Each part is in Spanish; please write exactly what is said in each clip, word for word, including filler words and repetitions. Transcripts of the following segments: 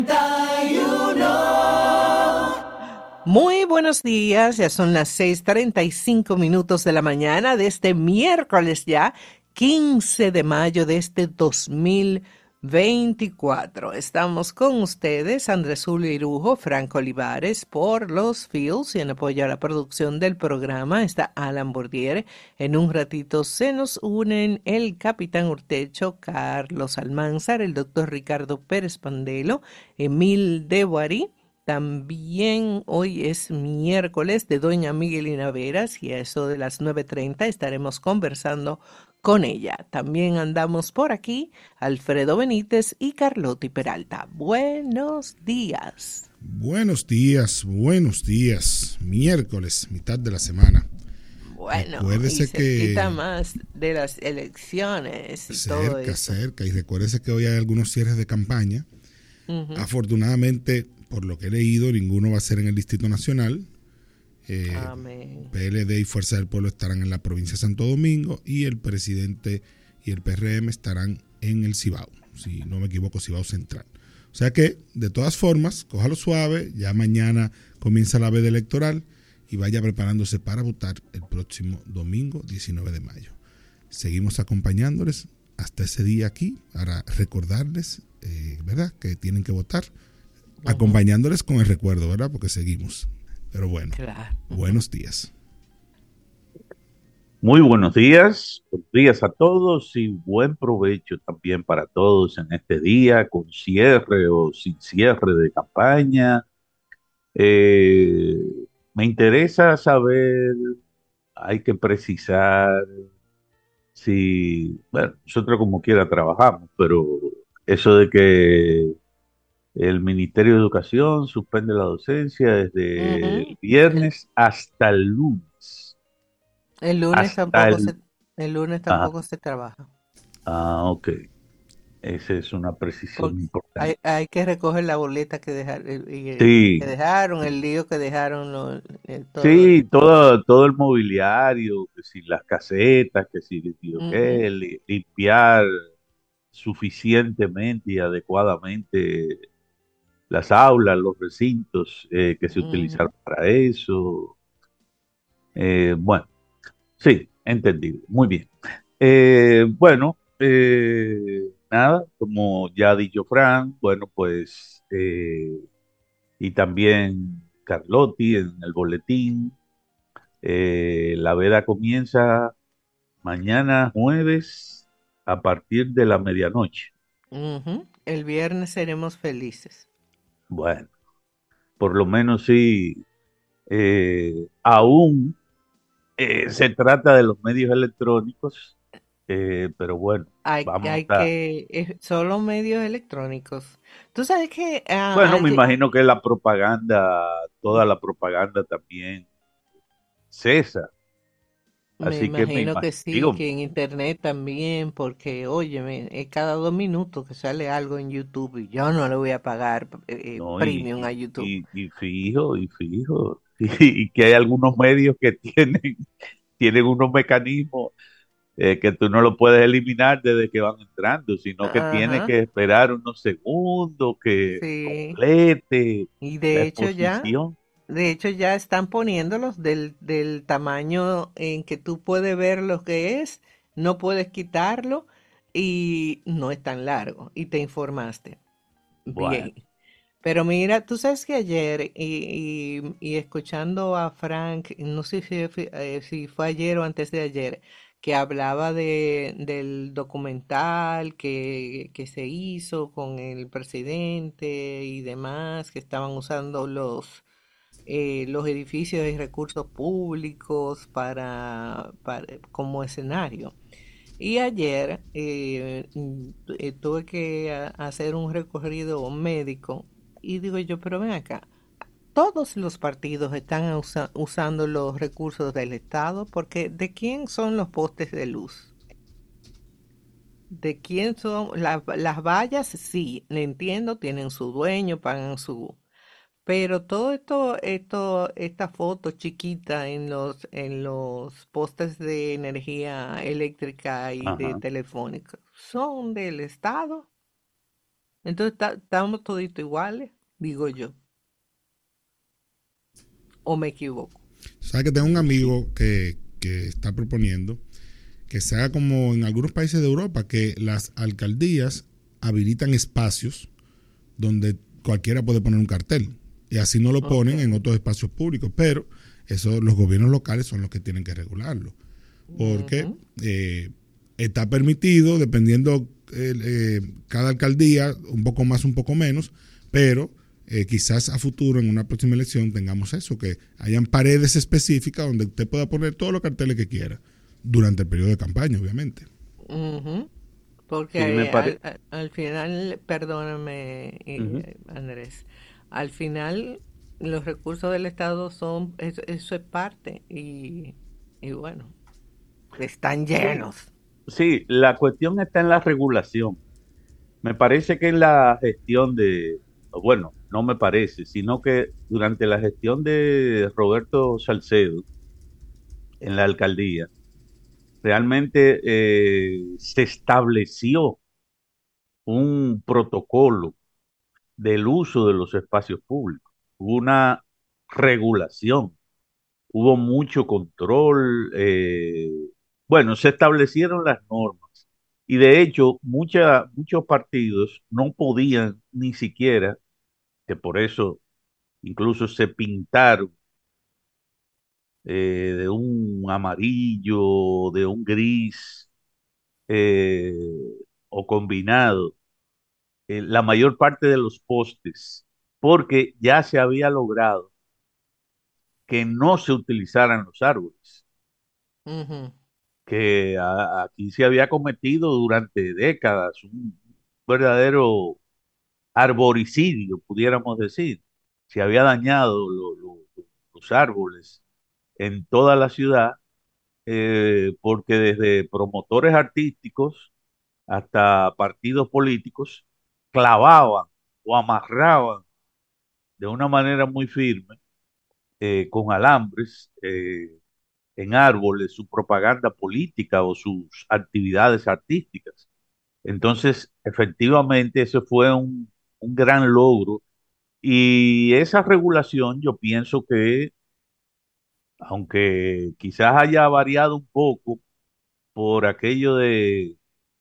Muy buenos días, ya son las seis treinta y cinco minutos de la mañana de este miércoles ya, quince de mayo de este dos mil veinticuatro. Estamos con ustedes, Andrés Julio Irujo, Franco Olivares, por los Fields, y en apoyo a la producción del programa está Alan Bordier. En un ratito se nos unen el Capitán Urtecho, Carlos Almanzar, el doctor Ricardo Pérez Pandelo, Emil de Boarí. También hoy es miércoles de Doña Miguelina Veras y a eso de las nueve treinta estaremos conversando con ella. También andamos por aquí Alfredo Benítez y Carlotti Peralta. Buenos días. Buenos días, buenos días. Miércoles, mitad de la semana. Bueno, recuérdese y cerquita que más de las elecciones y cerca, todo eso. cerca, y recuérdese que hoy hay algunos cierres de campaña. Uh-huh. Afortunadamente, por lo que he leído, ninguno va a ser en el Distrito Nacional. Eh, Amén. P L D y Fuerza del Pueblo estarán en la provincia de Santo Domingo y el presidente y el P R M estarán en el Cibao, si no me equivoco, Cibao Central. O sea que, de todas formas, cójalo suave, ya mañana comienza la veda electoral y vaya preparándose para votar el próximo domingo diecinueve de mayo. Seguimos acompañándoles hasta ese día aquí para recordarles, eh, ¿verdad?, que tienen que votar, uh-huh. acompañándoles con el recuerdo, ¿verdad?, porque seguimos. Pero bueno, claro. Buenos días. Muy buenos días, buenos días a todos y buen provecho también para todos en este día, con cierre o sin cierre de campaña. Eh, me interesa saber, hay que precisar si, bueno, nosotros como quiera trabajamos, pero eso de que el Ministerio de Educación suspende la docencia desde uh-huh. el viernes hasta el lunes. El lunes hasta tampoco el... se, el lunes tampoco ah. se trabaja. Ah, ok. Esa es una precisión Porque importante. Hay, hay que recoger la boleta que, dejar, y, sí. que dejaron, el lío que dejaron. Lo, eh, todo. Sí, todo, todo el mobiliario, que si las casetas, que si uh-huh. que, limpiar suficientemente y adecuadamente las aulas, los recintos eh, que se uh-huh. utilizaron para eso. Eh, bueno, sí, entendido. Muy bien. Eh, bueno, eh, nada, como ya ha dicho Fran, bueno, pues, eh, y también Carlotti en el boletín, eh, la veda comienza mañana jueves a partir de la medianoche. Uh-huh. El viernes seremos felices. Bueno, por lo menos sí, eh, aún eh, se trata de los medios electrónicos. Eh, pero bueno, hay, vamos hay a... que, eh, solo medios electrónicos. Tú sabes que... Uh, bueno, hay... me imagino que la propaganda, toda la propaganda también cesa. Me Así que me imagino imagino, que sí, digo, que en internet también, porque, óyeme, es cada dos minutos que sale algo en YouTube y yo no le voy a pagar eh, no, premium a y, YouTube. y, y fijo, y fijo, y, y que hay algunos medios que tienen, tienen unos mecanismos eh, que tú no lo puedes eliminar desde que van entrando, sino que tienes Ajá, que esperar unos segundos que sí. complete Y la de hecho ya, exposición. de hecho ya están poniéndolos del, del tamaño en que tú puedes ver lo que es, no puedes quitarlo y no es tan largo y te informaste. Bueno, Bien. Pero mira, tú sabes que ayer, y, y- y escuchando a Frank, no sé si, fue eh, si fue ayer o antes de ayer, que hablaba de, del documental que, que se hizo con el presidente y demás, que estaban usando los, eh, los edificios y recursos públicos para, para- como escenario. Y ayer eh, mm, eh, tuve que a- hacer un recorrido médico y digo yo, pero ven acá, todos los partidos están usa- usando los recursos del Estado porque ¿de quién son los postes de luz? ¿De quién son la- las vallas? Sí, le entiendo, tienen su dueño, pagan su... Pero todo esto, esto, esta foto chiquita en los, en los postes de energía eléctrica y de ajá. telefónica, ¿son del Estado? Entonces estamos toditos iguales, digo yo. ¿O me equivoco? ¿Sabes que tengo un amigo que, que está proponiendo que se haga como en algunos países de Europa, que las alcaldías habilitan espacios donde cualquiera puede poner un cartel y así no lo ponen okay. en otros espacios públicos, pero eso los gobiernos locales son los que tienen que regularlo, porque uh-huh. eh, está permitido, dependiendo eh, eh, cada alcaldía, un poco más, un poco menos, pero eh, quizás a futuro, en una próxima elección, tengamos eso, que hayan paredes específicas donde usted pueda poner todos los carteles que quiera, durante el periodo de campaña, obviamente. Uh-huh. Porque sí, pare... al, al final, perdóname, uh-huh. Andrés, al final los recursos del Estado son, eso, eso es parte, y, y bueno, están llenos. Sí, sí, la cuestión está en la regulación. Me parece que en la gestión de, bueno, no me parece, sino que durante la gestión de Roberto Salcedo en la alcaldía, realmente eh, se estableció un protocolo del uso de los espacios públicos, hubo una regulación, hubo mucho control, eh, bueno, se establecieron las normas y de hecho mucha, muchos partidos no podían ni siquiera, que por eso incluso se pintaron eh, de un amarillo, de un gris eh, o combinado, eh, la mayor parte de los postes, porque ya se había logrado que no se utilizaran los árboles, uh-huh. que a, aquí se había cometido durante décadas un verdadero arboricidio, pudiéramos decir. Se había dañado lo, lo, los árboles en toda la ciudad, eh, porque desde promotores artísticos hasta partidos políticos clavaban o amarraban de una manera muy firme eh, con alambres eh, en árboles su propaganda política o sus actividades artísticas. Entonces, efectivamente, ese fue un, un gran logro y esa regulación yo pienso que, aunque quizás haya variado un poco por aquello de,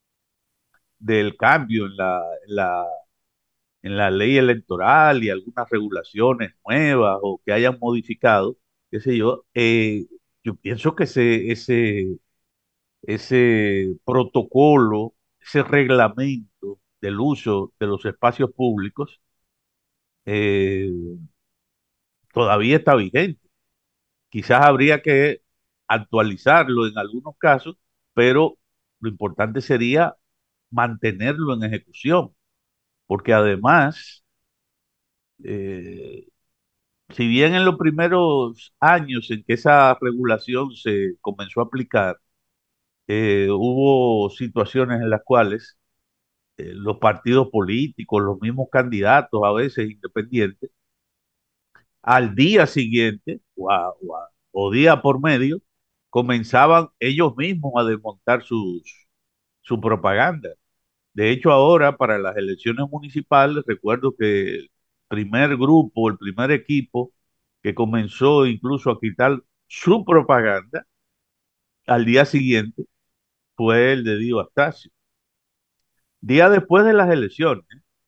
del cambio en la, en la en la ley electoral y algunas regulaciones nuevas o que hayan modificado, qué sé yo, eh, yo pienso que ese, ese, ese protocolo, ese reglamento del uso de los espacios públicos eh, todavía está vigente. Quizás habría que actualizarlo en algunos casos, pero lo importante sería mantenerlo en ejecución, porque además eh, si bien en los primeros años en que esa regulación se comenzó a aplicar, eh, hubo situaciones en las cuales eh, los partidos políticos, los mismos candidatos, a veces independientes, al día siguiente o, a- o a- o día por medio, comenzaban ellos mismos a desmontar sus, su propaganda. De hecho, ahora para las elecciones municipales, recuerdo que el primer grupo, el primer equipo que comenzó incluso a quitar su propaganda al día siguiente fue el de Dio Astacio. Día después de las elecciones,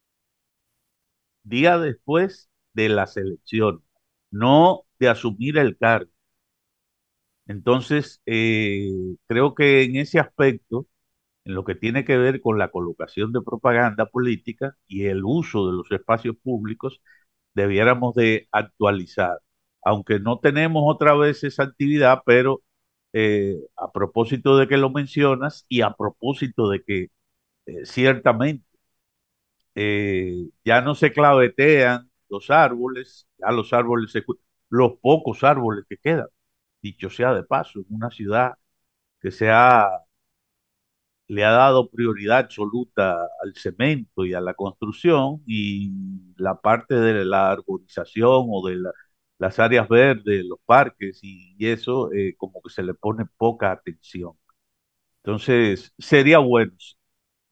día después de las elecciones, no de asumir el cargo. Entonces, eh, creo que en ese aspecto, en lo que tiene que ver con la colocación de propaganda política y el uso de los espacios públicos, debiéramos de actualizar, aunque no tenemos otra vez esa actividad, pero eh, a propósito de que lo mencionas y a propósito de que eh, ciertamente eh, ya no se clavetean los árboles, ya los árboles, se, cu- los pocos árboles que quedan, dicho sea de paso, en una ciudad que se ha le ha dado prioridad absoluta al cemento y a la construcción y la parte de la arborización o de la- las áreas verdes, los parques y, y eso eh, como que se le pone poca atención. Entonces, sería bueno,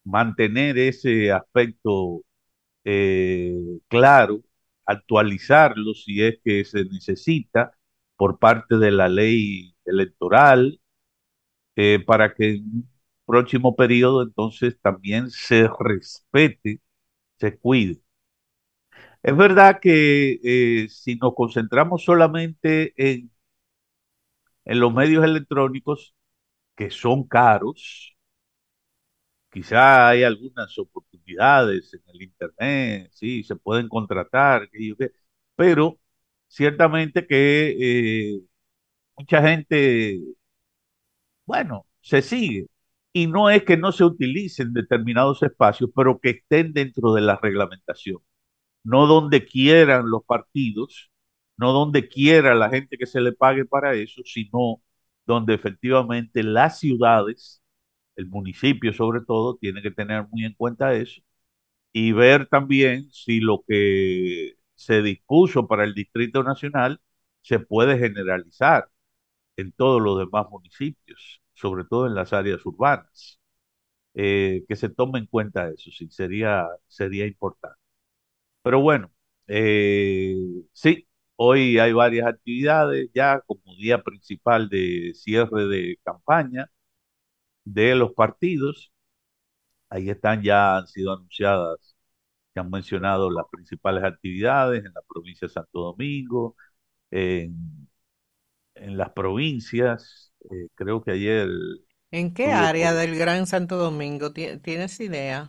mantener ese aspecto eh, claro, actualizarlo si es que se necesita por parte de la ley electoral, eh, para que en un próximo periodo entonces también se respete, se cuide. Es verdad que eh, si nos concentramos solamente en, en los medios electrónicos, que son caros, quizá hay algunas oportunidades en el Internet, sí, se pueden contratar, que yo qué, pero ciertamente que eh, mucha gente, bueno, se sigue. Y no es que no se utilicen determinados espacios, pero que estén dentro de la reglamentación. No donde quieran los partidos, no donde quiera la gente que se le pague para eso, sino donde efectivamente las ciudades, el municipio sobre todo, tiene que tener muy en cuenta eso y ver también si lo que se dispuso para el Distrito Nacional se puede generalizar en todos los demás municipios, sobre todo en las áreas urbanas. Eh, que se tome en cuenta eso, sí, sería, sería importante. Pero bueno, eh, sí, hoy hay varias actividades ya como día principal de cierre de campaña de los partidos. Ahí están, ya han sido anunciadas, que han mencionado las principales actividades en la provincia de Santo Domingo, en, en las provincias. Eh, creo que ayer ¿En qué estuvo área por... del Gran Santo Domingo? ¿Tie- ¿Tienes idea?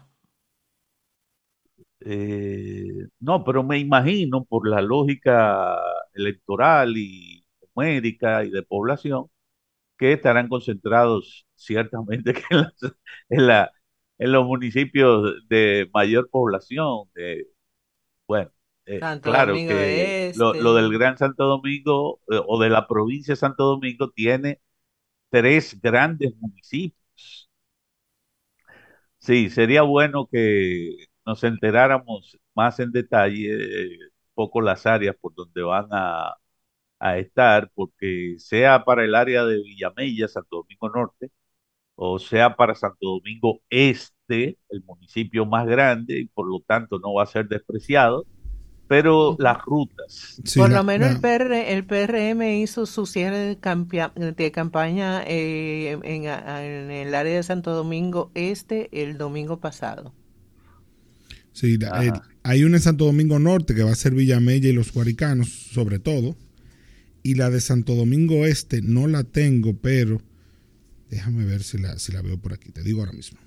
eh, no, pero me imagino por la lógica electoral y numérica y de población, que estarán concentrados ciertamente que en, las- en la, en los municipios de mayor población. De, bueno, eh, Santo claro Domingo que lo, lo Este. del Gran Santo Domingo, eh, o de la provincia de Santo Domingo tiene tres grandes municipios. Sí, sería bueno que nos enteráramos más en detalle, eh, un poco las áreas por donde van a, a estar, porque sea para el área de Villamella, Santo Domingo Norte, o sea para Santo Domingo Este, el municipio más grande, y por lo tanto no va a ser despreciado, pero Ujú. las rutas. Sí, Por la, lo menos el la, P R, el P R M hizo su cierre de, campia- de campaña eh, en, a- en el área de Santo Domingo Este el domingo pasado. sí, la- el- Ajá. hay una en Santo Domingo Norte que va a ser Villamella y los Guaricanos, sobre todo. Y la de Santo Domingo Este no la tengo, pero déjame ver si la, si la veo por aquí. Te digo ahora mismo.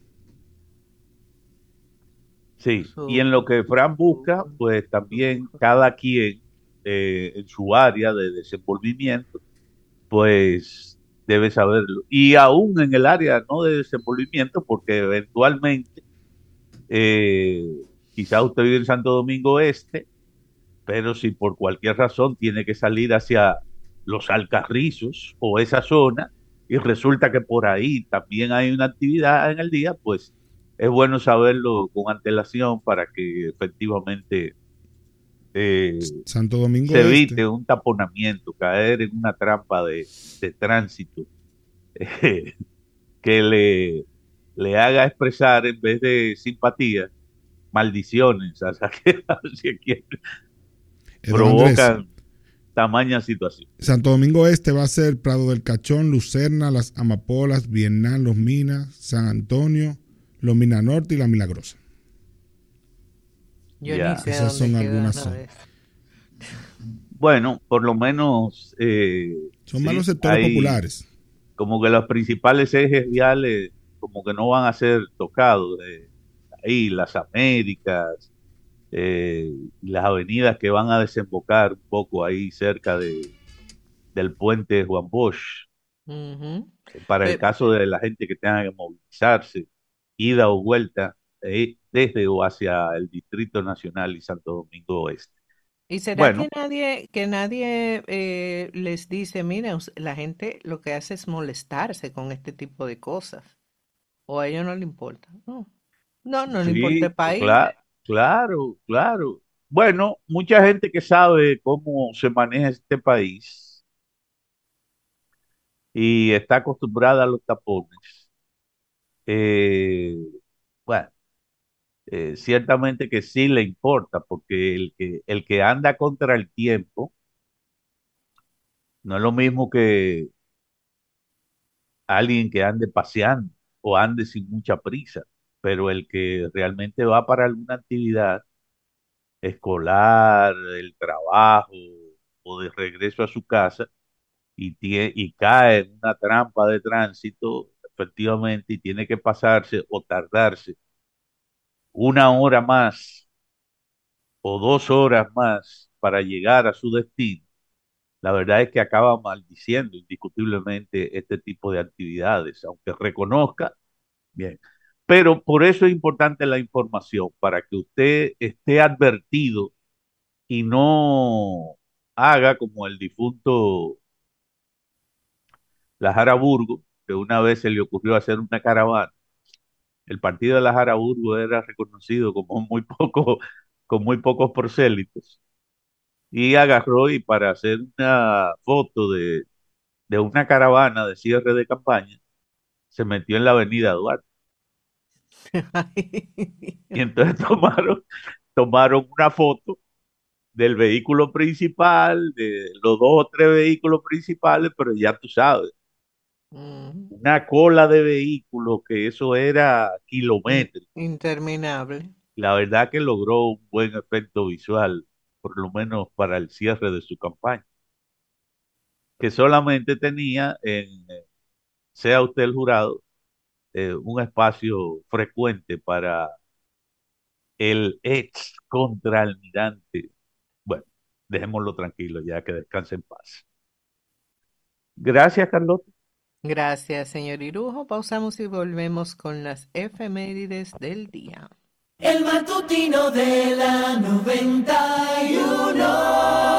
Sí, y en lo Súper. que Fran busca, pues también cada quien, eh, en su área de desenvolvimiento, pues debe saberlo. Y aún en el área no de desenvolvimiento, porque eventualmente, eh, quizá usted vive en Santo Domingo Este, pero si por cualquier razón tiene que salir hacia los Alcarrizos o esa zona, y resulta que por ahí también hay una actividad en el día, pues es bueno saberlo con antelación para que efectivamente eh, Santo se Domingo Este. evite un taponamiento, caer en una trampa de, de tránsito, eh, que le, le haga expresar, en vez de simpatía, maldiciones hacia, hacia quien Eh, don Andrés, provocan tamaña situación. Santo Domingo Este va a ser Prado del Cachón, Lucerna, Las Amapolas, Vietnam, Los Minas, San Antonio, Los Minas Norte y La Milagrosa. Yo ni Ya. sé Esas dónde son queda algunas nada zonas. de eso. Bueno, por lo menos, eh, Son más los sí, sectores hay populares. como que los principales ejes viales como que no van a ser tocados. Eh, ahí las Américas, eh, las avenidas que van a desembocar un poco ahí cerca de, del puente Juan Bosch, Ujú. para el Pe- caso de la gente que tenga que movilizarse, ida o vuelta, eh, desde o hacia el Distrito Nacional y Santo Domingo Oeste. ¿Y será que Bueno, nadie, que nadie eh, les dice, mira, us- la gente lo que hace es molestarse con este tipo de cosas? ¿O a ellos no le importa? No, no, no le importa el sí, país. claro, claro, claro. Bueno, mucha gente que sabe cómo se maneja este país y está acostumbrada a los tapones, eh, Bueno, eh, ciertamente que sí le importa, porque el que, el que anda contra el tiempo no es lo mismo que alguien que ande paseando o ande sin mucha prisa, pero el que realmente va para alguna actividad escolar, el trabajo o de regreso a su casa y, tie- y cae en una trampa de tránsito, efectivamente, y tiene que pasarse o tardarse una hora más o dos horas más para llegar a su destino, la verdad es que acaba maldiciendo indiscutiblemente este tipo de actividades, aunque reconozca, bien. Pero por eso es importante la información, para que usted esté advertido y no haga como el difunto Lajara Burgo, que una vez se le ocurrió hacer una caravana. El partido de Lajara Burgo era reconocido como muy poco, con muy pocos prosélitos. Y agarró y para hacer una foto de, de una caravana de cierre de campaña, se metió en la avenida Duarte. Y entonces tomaron, tomaron una foto del vehículo principal, de los dos o tres vehículos principales, pero ya tú sabes, Mm, una cola de vehículos que eso era in- kilométrico. interminable. La verdad que logró un buen efecto visual, por lo menos para el cierre de su campaña, que solamente tenía, en, eh, sea usted el jurado, eh, un espacio frecuente para el ex contraalmirante. Bueno, dejémoslo tranquilo ya, que descanse en paz. Gracias, Carlota. Gracias, señor Irujo. Pausamos y volvemos con las efemérides del día. El matutino de la noventa.